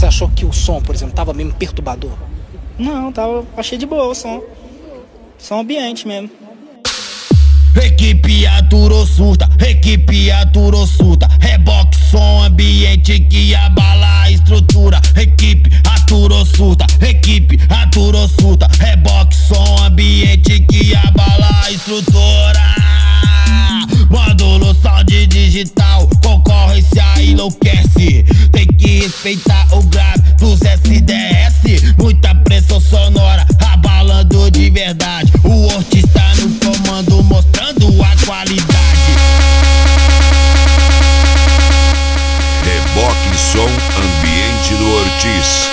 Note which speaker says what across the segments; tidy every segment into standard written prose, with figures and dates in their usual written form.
Speaker 1: você achou que o som, por exemplo, tava mesmo perturbador?
Speaker 2: Não, achei de boa o som. Som ambiente mesmo.
Speaker 3: Equipe aturou surta, equipe aturou surta. Reboque, som ambiente que abala a estrutura. Equipe aturou surta, equipe aturou surta. Reboque, som ambiente que abala a estrutura. Módulo sound digital, concorrência enlouquece. Tem que respeitar o grave dos SDS. Muita pressão sonora, abalando de verdade. O artista no comando mostrando a qualidade.
Speaker 4: Reboque som ambiente do Ortiz.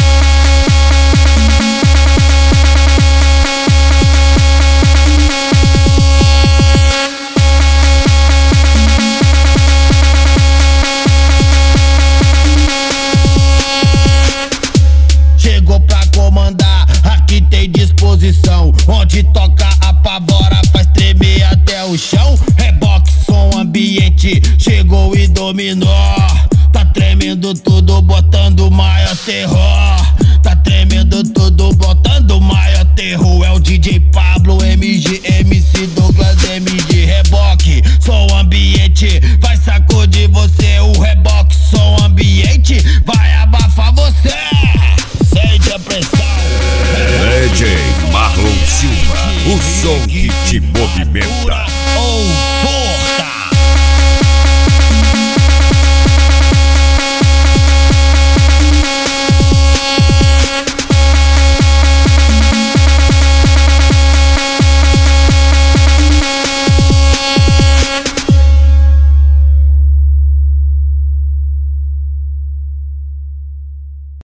Speaker 3: Chegou pra comandar, aqui tem disposição. Onde toca apavora, faz tremer até o chão. Reboque, som ambiente, chegou e dominou. Tá tremendo tudo, botando maior terror. Tá tremendo tudo, botando maior terror. É o DJ Pablo, MG, MC